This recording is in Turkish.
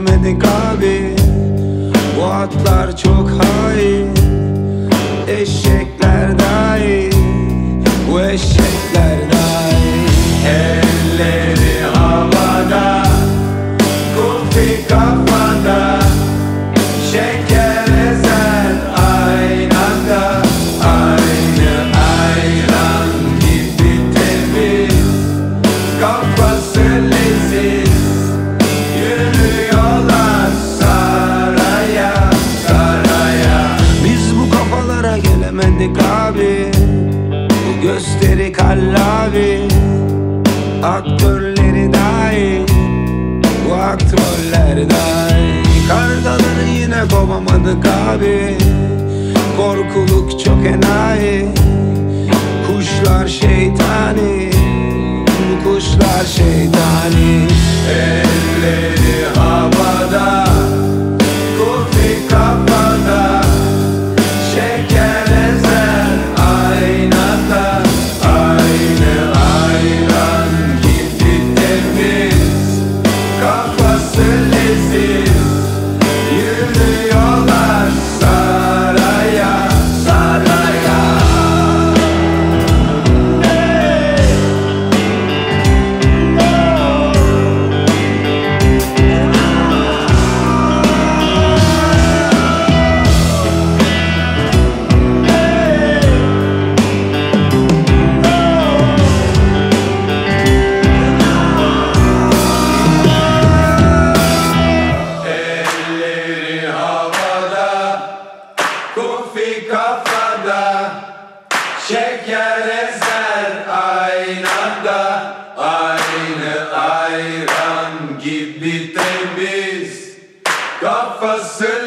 gelemedik abi. Bu atlar çok hain, eşekler dahi, bu eşekler dahi. Elleri havada, kufi kafada, şeker ezer aynada. Aynı ayran gibi temiz, kafası leziz, yürüyorlar saraya saraya. Biz bu kafalara gelemedik abi, bu gösteri kallavi, aktörleri dahi, bu aktörler dahi. Kardaları yine kovamadık abi, korkuluk çok enayi. Kuşlar şeytani, bu kuşlar şeytani. Elleri havada, kufi kafada, şeker ezer aynada. Aynı ayran gibi temiz, kafası leziz, yürüyorlar saraya saraya. Elleri havada, kufi kafada, şeker ezer aynada. Aynı ayran gibi temiz, kafası